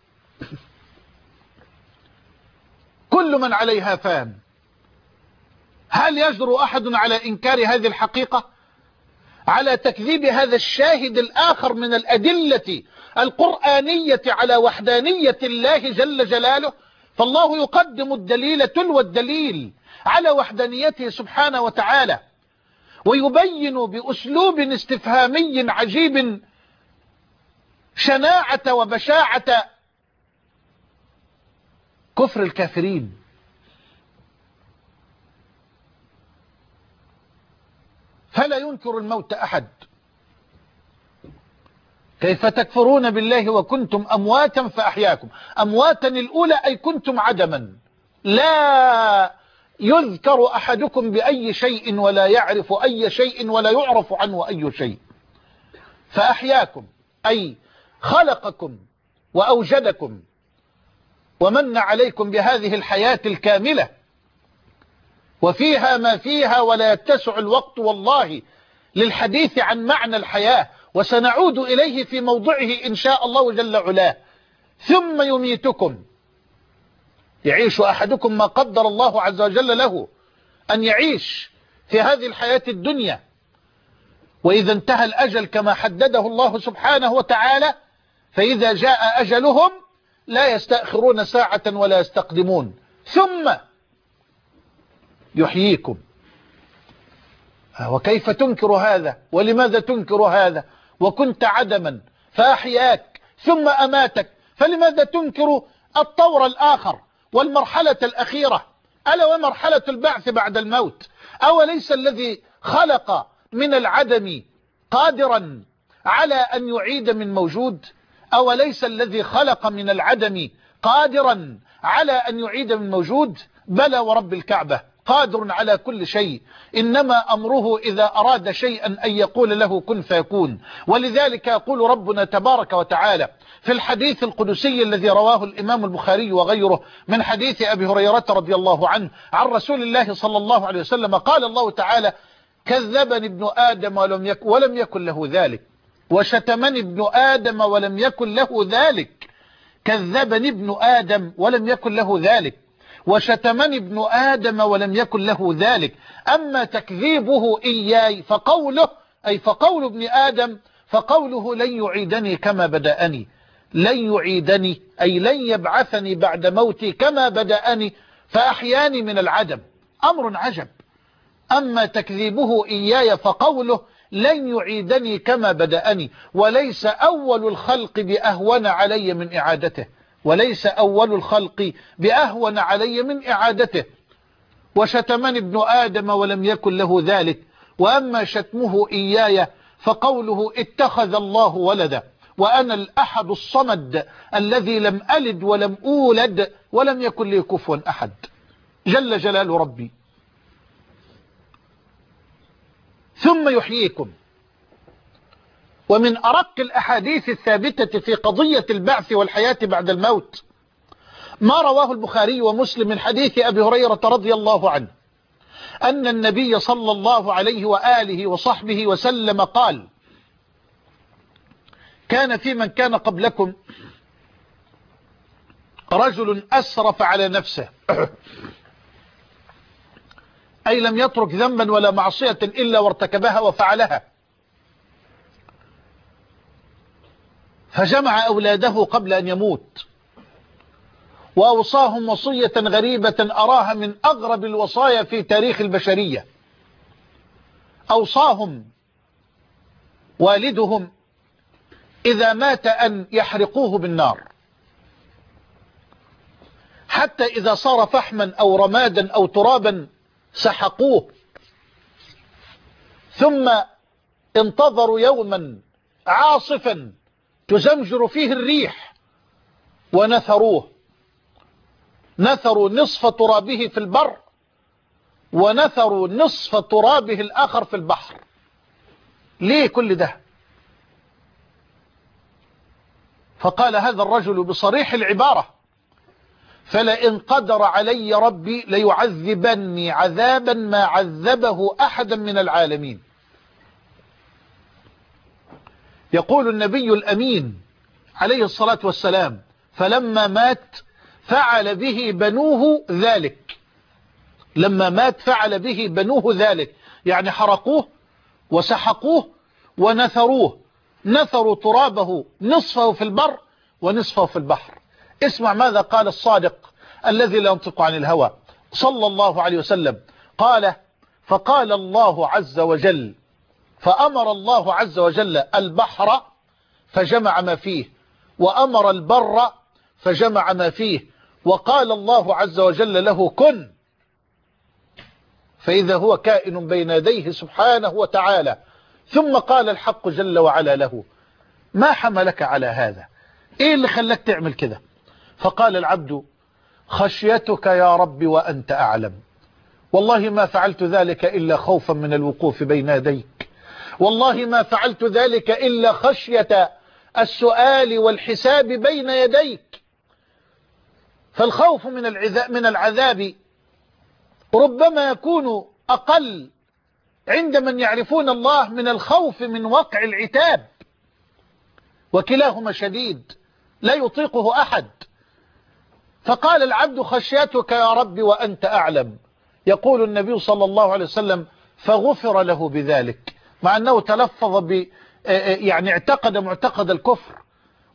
A: كل من عليها فان. هل يجرؤ أحد على إنكار هذه الحقيقة، على تكذيب هذا الشاهد الآخر من الأدلة القرآنية على وحدانية الله جل جلاله؟ فالله يقدم الدليل تلو الدليل على وحدانيته سبحانه وتعالى، ويبين بأسلوب استفهامي عجيب شناعة وبشاعة كفر الكافرين. فلا ينكر الموت أحد. كيف تكفرون بالله وكنتم أمواتا فأحياكم. أمواتا الأولى أي كنتم عدما، لا يذكر أحدكم بأي شيء ولا يعرف أي شيء ولا يعرف عنه أي شيء. فأحياكم أي خلقكم وأوجدكم ومن عليكم بهذه الحياة الكاملة، وفيها ما فيها ولا يتسع الوقت والله للحديث عن معنى الحياة، وسنعود إليه في موضعه إن شاء الله جل علاه. ثم يميتكم، يعيش أحدكم ما قدر الله عز وجل له أن يعيش في هذه الحياة الدنيا، وإذا انتهى الأجل كما حدده الله سبحانه وتعالى فإذا جاء أجلهم لا يستأخرون ساعة ولا يستقدمون. ثم يحييكم. وكيف تنكر هذا؟ ولماذا تنكر هذا وكنت عدما فأحياك ثم أماتك؟ فلماذا تنكر الطور الآخر والمرحلة الأخيرة؟ ألا ومرحلة البعث بعد الموت. أوليس الذي خلق من العدم قادرا على أن يعيد من موجود؟ أوليس الذي خلق من العدم قادرا على أن يعيد من موجود؟ بلى ورب الكعبة قادر على كل شيء، إنما أمره إذا أراد شيئا أن يقول له كن فيكون. ولذلك يقول ربنا تبارك وتعالى في الحديث القدسي الذي رواه الإمام البخاري وغيره من حديث أبي هريرة رضي الله عنه عن رسول الله صلى الله عليه وسلم قال الله تعالى: كذبني ابن آدم ولم يكن له ذلك، وشتمني ابن آدم ولم يكن له ذلك. كذبني ابن آدم ولم يكن له ذلك، وشتمني ابن آدم ولم يكن له ذلك. أما تكذيبه إياي فقوله، أي فقول ابن آدم، فقوله لن يعيدني كما بدأني. لن يعيدني أي لن يبعثني بعد موتي كما بدأني فأحياني من العدم. أمر عجب. أما تكذيبه إياي فقوله لن يعيدني كما بدأني. وليس أول الخلق بأهون علي من إعادته، وليس أول الخلق بأهون علي من إعادته. وشتمني ابن آدم ولم يكن له ذلك. وأما شتمه إياي فقوله اتخذ الله ولدا وأنا الأحد الصمد الذي لم ألد ولم أولد ولم يكن لي كفوا أحد. جل جلال ربي. ثم يحييكم. ومن أرق الأحاديث الثابتة في قضية البعث والحياة بعد الموت ما رواه البخاري ومسلم من حديث أبي هريرة رضي الله عنه أن النبي صلى الله عليه وآله وصحبه وسلم قال: كان في من كان قبلكم رجل أسرف على نفسه، أي لم يترك ذنبا ولا معصية إلا وارتكبها وفعلها، فجمع أولاده قبل أن يموت وأوصاهم وصية غريبة أراها من أغرب الوصايا في تاريخ البشرية. أوصاهم والدهم إذا مات أن يحرقوه بالنار، حتى إذا صار فحما أو رمادا أو ترابا سحقوه، ثم انتظروا يوما عاصفا تزمجر فيه الريح ونثروه. نثروا نصف ترابه في البر ونثروا نصف ترابه الآخر في البحر. ليه كل ده؟ فقال هذا الرجل بصريح العبارة: فلئن قدر علي ربي ليعذبني عذابا ما عذبه أحدا من العالمين. يقول النبي الأمين عليه الصلاة والسلام: فلما مات فعل به بنوه ذلك. لما مات فعل به بنوه ذلك، يعني حرقوه وسحقوه ونثروه. نثروا ترابه نصفه في البر ونصفه في البحر. اسمع ماذا قال الصادق الذي لا ينطق عن الهوى صلى الله عليه وسلم. قال: فقال الله عز وجل، فأمر الله عز وجل البحر فجمع ما فيه، وأمر البر فجمع ما فيه، وقال الله عز وجل له كن، فإذا هو كائن بين يديه سبحانه وتعالى. ثم قال الحق جل وعلا له: ما حملك على هذا؟ ايه اللي خلاك تعمل كده؟ فقال العبد: خشيتك يا رب وأنت أعلم، والله ما فعلت ذلك إلا خوفا من الوقوف بين يديك، والله ما فعلت ذلك إلا خشية السؤال والحساب بين يديك. فالخوف من العذاب ربما يكون أقل عند من يعرفون الله من الخوف من وقع العتاب، وكلاهما شديد لا يطيقه أحد. فقال العبد: خشيتك يا رب وأنت أعلم. يقول النبي صلى الله عليه وسلم: فغفر له بذلك، مع أنه تلفظ يعني اعتقد معتقد الكفر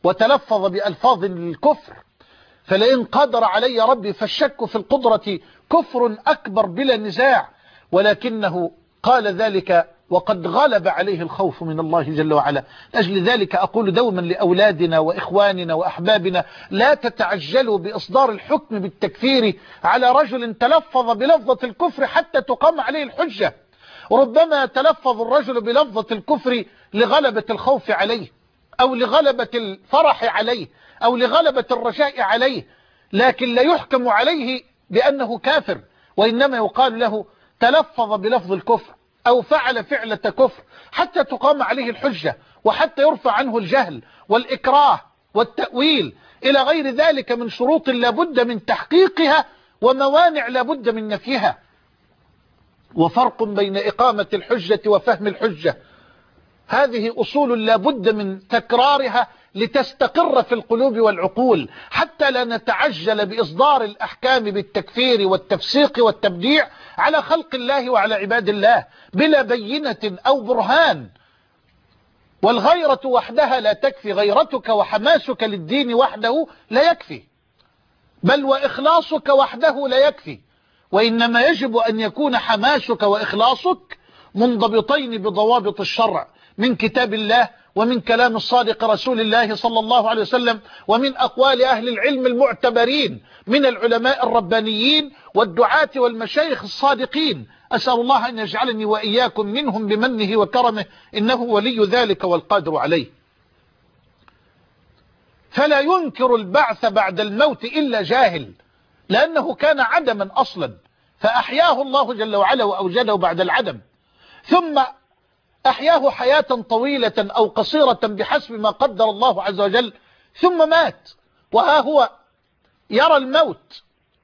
A: وتلفظ بألفاظ الكفر، فلئن قدر علي ربي فالشك في القدرة كفر أكبر بلا نزاع، ولكنه قال ذلك وقد غلب عليه الخوف من الله جل وعلا. أجل ذلك أقول دوما لأولادنا وإخواننا وأحبابنا: لا تتعجلوا بإصدار الحكم بالتكفير على رجل تلفظ بلفظة الكفر حتى تقام عليه الحجة. ربما تلفظ الرجل بلفظة الكفر لغلبة الخوف عليه، أو لغلبة الفرح عليه، أو لغلبة الرجاء عليه، لكن لا يحكم عليه بأنه كافر، وإنما يقال له تلفظ بلفظ الكفر أو فعل فعلة كفر حتى تقام عليه الحجة، وحتى يرفع عنه الجهل والإكراه والتأويل إلى غير ذلك من شروط لابد من تحقيقها وموانع لابد من نفيها. وفرق بين إقامة الحجة وفهم الحجة، هذه أصول لابد من تكرارها لتستقر في القلوب والعقول، حتى لا نتعجل بإصدار الأحكام بالتكفير والتفسيق والتبديع على خلق الله وعلى عباد الله بلا بينة أو برهان. والغيرة وحدها لا تكفي، غيرتك وحماسك للدين وحده لا يكفي، بل وإخلاصك وحده لا يكفي، وإنما يجب أن يكون حماسك وإخلاصك منضبطين بضوابط الشرع من كتاب الله ومن كلام الصادق رسول الله صلى الله عليه وسلم، ومن أقوال أهل العلم المعتبرين من العلماء الربانيين والدعاة والمشايخ الصادقين. أسأل الله أن يجعلني وإياكم منهم بمنه وكرمه، إنه ولي ذلك والقادر عليه. فلا ينكر البعث بعد الموت إلا جاهل، لأنه كان عدما أصلا فأحياه الله جل وعلا وأوجده بعد العدم، ثم أحياه حياة طويلة أو قصيرة بحسب ما قدر الله عز وجل، ثم مات، وها هو يرى الموت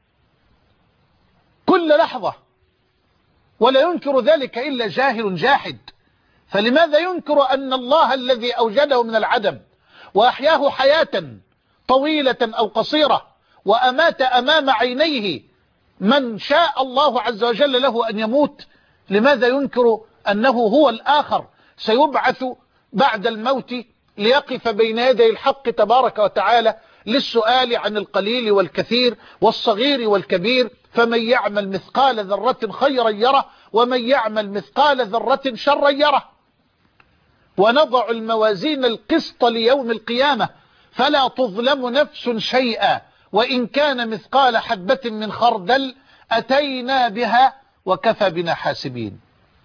A: كل لحظة، ولا ينكر ذلك إلا جاهل جاحد. فلماذا ينكر أن الله الذي أوجده من العدم وأحياه حياة طويلة أو قصيرة وأمات أمام عينيه من شاء الله عز وجل له أن يموت، لماذا ينكر أنه هو الآخر سيبعث بعد الموت ليقف بين يدي الحق تبارك وتعالى للسؤال عن القليل والكثير والصغير والكبير؟ فمن يعمل مثقال ذرة خيرا يره، ومن يعمل مثقال ذرة شرا يره. ونضع الموازين القسط ليوم القيامة فلا تظلم نفس شيئا وإن كان مثقال حبة من خردل أتينا بها وكفى بنا حاسبين.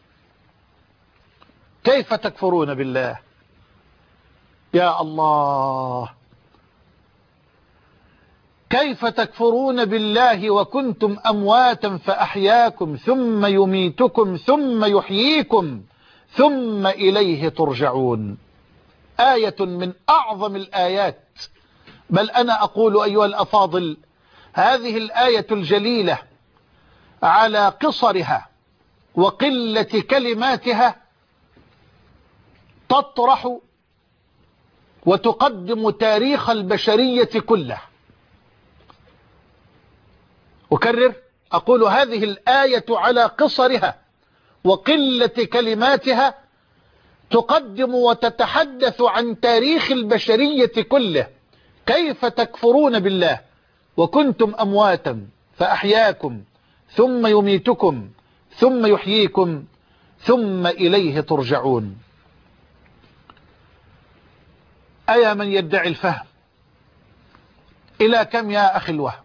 A: كيف تكفرون بالله؟ يا الله، كيف تكفرون بالله وكنتم أمواتا فأحياكم ثم يميتكم ثم يحييكم ثم إليه ترجعون. آية من أعظم الآيات، بل أنا أقول أيها الأفاضل هذه الآية الجليلة على قصرها وقلة كلماتها تطرح وتقدم تاريخ البشرية كله. أكرر، أقول هذه الآية على قصرها وقلة كلماتها تقدم وتتحدث عن تاريخ البشرية كله. كيف تكفرون بالله وكنتم أمواتا فأحياكم ثم يميتكم ثم يحييكم ثم إليه ترجعون. أيا من يدعي الفهم، إلى كم يا أخي الوهم؟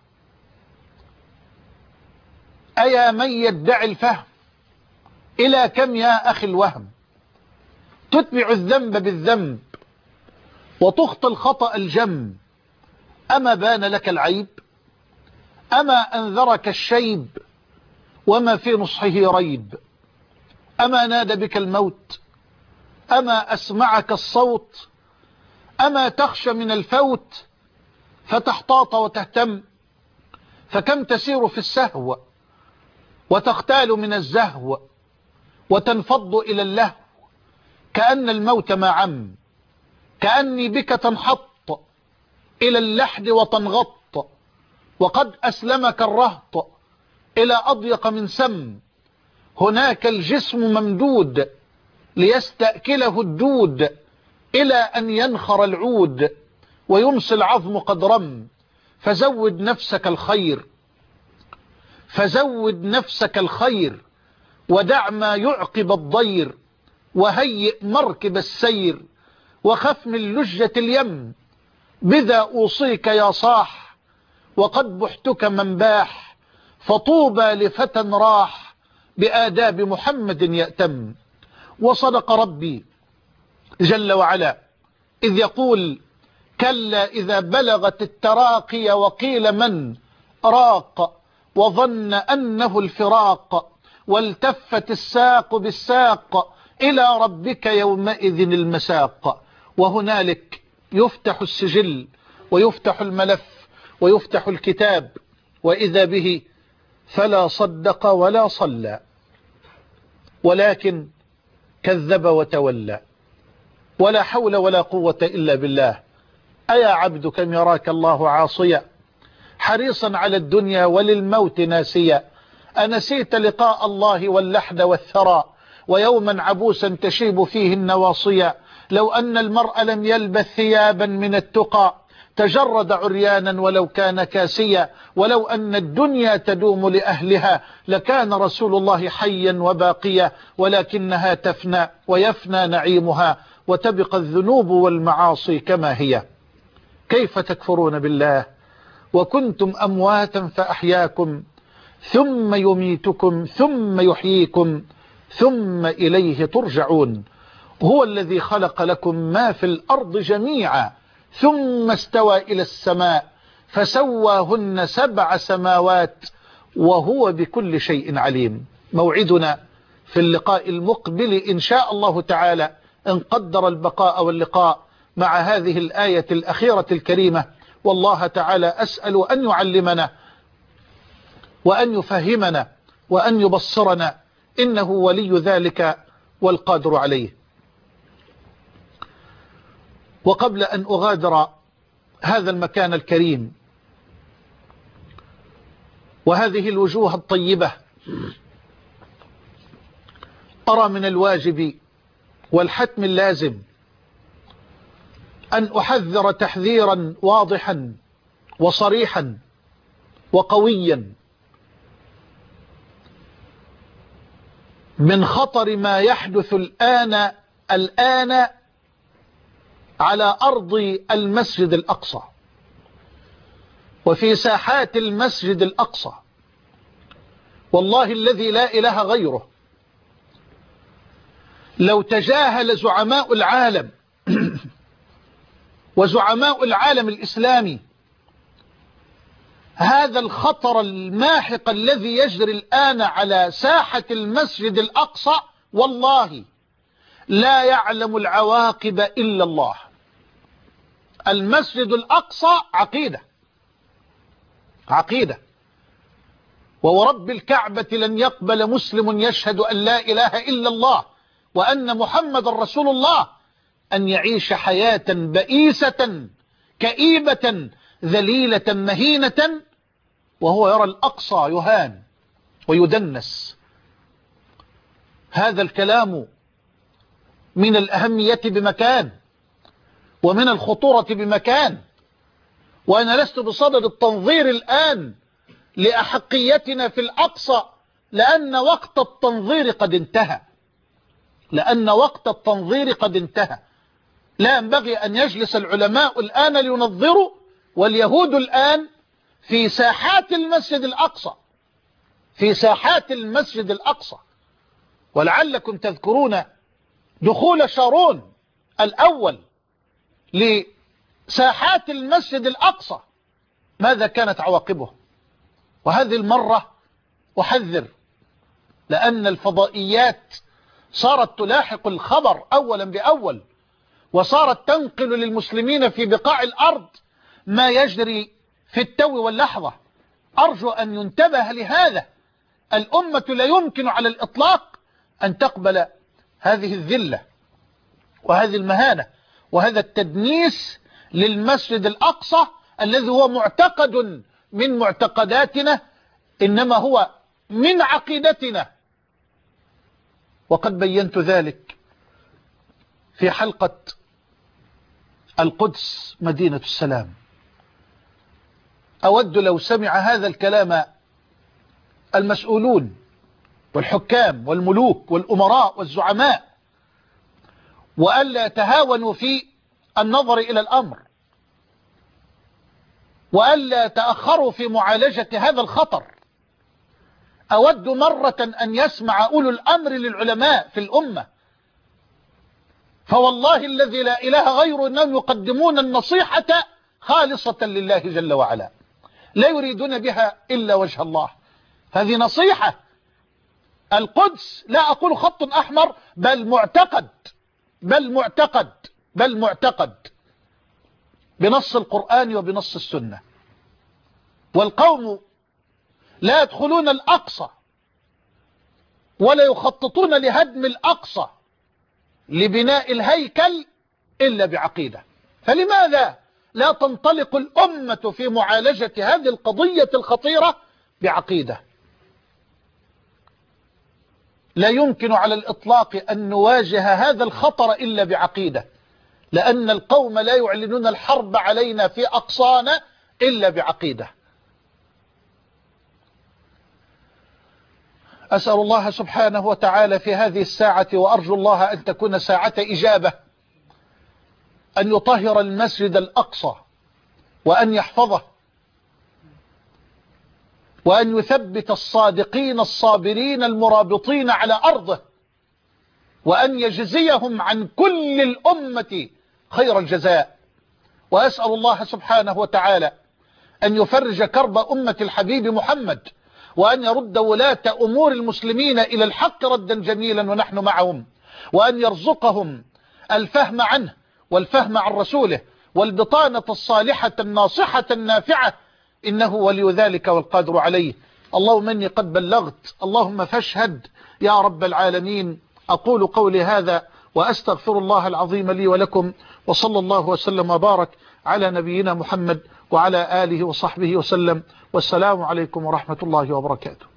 A: أيا من يدعي الفهم، إلى كم يا أخي الوهم؟ تتبع الذنب بالذنب وتخطي الخطأ الجم. أما بان لك العيب؟ أما أنذرك الشيب وما في نصحه ريب؟ أما نادى بك الموت؟ أما أسمعك الصوت؟ أما تخشى من الفوت فتحتاط وتهتم؟ فكم تسير في السهو وتختال من الزهو وتنفض إلى اللهو كأن الموت ما عم، كأني بك تنحط إلى اللحد وتنغط، وقد أسلمك الرهط إلى أضيق من سم. هناك الجسم ممدود ليستأكله الدود إلى أن ينخر العود، ويمسي العظم قد رم. فزود نفسك الخير، فزود نفسك الخير، ودع ما يعقب الضير، وهيئ مركب السير، وخف من لجة اليم. بذا أوصيك يا صاح، وقد بحتك من باح، فطوبى لفتى راح بآداب محمد يأتم. وصدق ربي جل وعلا إذ يقول: كلا إذا بلغت التراقي وقيل من راق، وظن أنه الفراق، والتفت الساق بالساق، إلى ربك يومئذ المساق. وهنالك يفتح السجل ويفتح الملف ويفتح الكتاب، وإذا به فلا صدق ولا صلى، ولكن كذب وتولى. ولا حول ولا قوة إلا بالله. أيا عبد كم يراك الله عاصيا، حريصا على الدنيا وللموت ناسيا، أنسيت لقاء الله واللحد والثرى، ويوما عبوسا تشيب فيه النواصيا. لو أن المرء لم يلبث ثيابا من التقى، تجرد عريانا ولو كان كاسيا. ولو أن الدنيا تدوم لأهلها، لكان رسول الله حيا وباقيا، ولكنها تفنى ويفنى نعيمها، وتبقى الذنوب والمعاصي كما هي. كيف تكفرون بالله وكنتم أمواتا فأحياكم، ثم يميتكم ثم يحييكم، ثم إليه ترجعون. هو الذي خلق لكم ما في الأرض جميعا، ثم استوى إلى السماء فسواهن 7 سماوات، وهو بكل شيء عليم. موعدنا في اللقاء المقبل إن شاء الله تعالى، إن قدر البقاء واللقاء، مع هذه الآية الأخيرة الكريمة. والله تعالى أسأل أن يعلمنا وأن يفهمنا وأن يبصرنا، إنه ولي ذلك والقادر عليه. وقبل أن أغادر هذا المكان الكريم وهذه الوجوه الطيبة، أرى من الواجب والحتم اللازم أن أحذر تحذيرا واضحا وصريحا وقويا من خطر ما يحدث الآن على أرض المسجد الأقصى وفي ساحات المسجد الأقصى. والله الذي لا إله غيره، لو تجاهل زعماء العالم وزعماء العالم الإسلامي هذا الخطر الماحق الذي يجري الآن على ساحة المسجد الأقصى، والله لا يعلم العواقب إلا الله. المسجد الأقصى عقيدة، وورب الكعبة لن يقبل مسلم يشهد أن لا إله إلا الله وأن محمد رسول الله أن يعيش حياة بئيسة كئيبة ذليلة مهينة وهو يرى الأقصى يهان ويدنس. هذا الكلام من الأهمية بمكان ومن الخطورة بمكان، وأنا لست بصدد التنظير الآن لأحقيتنا في الأقصى، لأن وقت التنظير قد انتهى. لا ينبغي أن يجلس العلماء الآن لينظروا واليهود الآن في ساحات المسجد الأقصى. ولعلكم تذكرون دخول شارون الأول لساحات المسجد الأقصى، ماذا كانت عواقبه؟ وهذه المرة أحذر، لأن الفضائيات صارت تلاحق الخبر أولا بأول، وصارت تنقل للمسلمين في بقاع الأرض ما يجري في التو واللحظة. أرجو أن ينتبه لهذا. الأمة لا يمكن على الإطلاق أن تقبل هذه الذلة وهذه المهانة وهذا التدنيس للمسجد الأقصى الذي هو معتقد من معتقداتنا، إنما هو من عقيدتنا. وقد بينت ذلك في حلقة القدس مدينة السلام. أود لو سمع هذا الكلام المسؤولون والحكام والملوك والأمراء والزعماء، وألا يتهاونوا في النظر إلى الأمر، وألا يتأخروا في معالجة هذا الخطر. أود مرة أن يسمع أولو الأمر للعلماء في الأمة، فوالله الذي لا إله غيره أنهم يقدمون النصيحة خالصة لله جل وعلا، لا يريدون بها إلا وجه الله. هذه نصيحة. القدس لا أقول خط أحمر، بل معتقد، بل معتقد، بل معتقد بنص القرآن وبنص السنة. والقوم لا يدخلون الأقصى ولا يخططون لهدم الأقصى لبناء الهيكل إلا بعقيدة. فلماذا لا تنطلق الأمة في معالجة هذه القضية الخطيرة بعقيدة؟ لا يمكن على الإطلاق أن نواجه هذا الخطر إلا بعقيدة، لأن القوم لا يعلنون الحرب علينا في أقصانا إلا بعقيدة. أسأل الله سبحانه وتعالى في هذه الساعة، وأرجو الله أن تكون ساعة إجابة، أن يطهر المسجد الأقصى وأن يحفظه، وأن يثبت الصادقين الصابرين المرابطين على أرضه، وأن يجزيهم عن كل الأمة خير الجزاء. وأسأل الله سبحانه وتعالى أن يفرج كرب أمة الحبيب محمد، وأن يرد ولاة أمور المسلمين إلى الحق ردا جميلا ونحن معهم، وأن يرزقهم الفهم عنه والفهم عن رسوله والبطانة الصالحة الناصحة النافعة، إنه ولي ذلك والقادر عليه. اللهم إني قد بلغت، اللهم فاشهد يا رب العالمين. أقول قولي هذا وأستغفر الله العظيم لي ولكم، وصلى الله وسلم وبارك على نبينا محمد وعلى آله وصحبه وسلم، والسلام عليكم ورحمة الله وبركاته.